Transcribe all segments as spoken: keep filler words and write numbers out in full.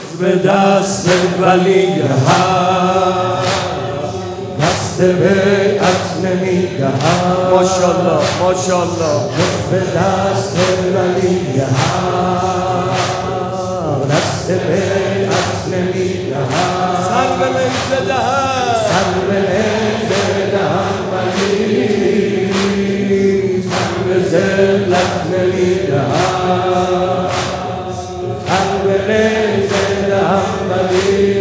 به دست ولی حق دست بیعت نمیدهم. ماشاءالله ماشاءالله. به دست ولی حق دست بیعت نمیدهم. سر به نیزه دهم، سر به نیزه دهم ولی سر به ذلت نمیدهم. سر به نیزه دهم ولی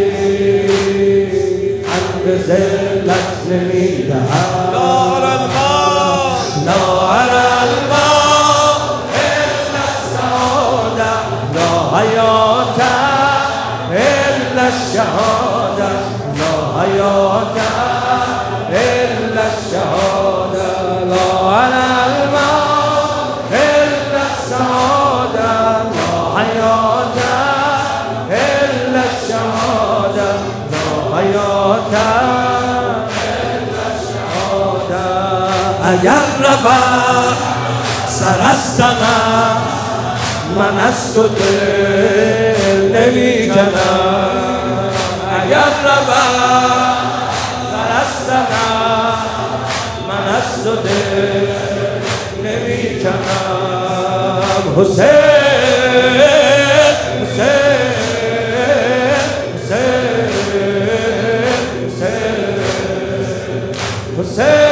سر به ذلت نمیدهم. لا أرى الماء لا أرى الماء إلا السعادة، لا حياة إلا الشهادة، لا حياة إلا الشهادة. لا أرى الماء إلا السعادة، لا حياة إلا الشهادة، لا حياة إلا الشهادة. اگر رود سر از سمر من از تو دل نمی کنم. اگر رود سر از سمر من از تو دل نمی کنم. حسین حسین حسین حسین حسین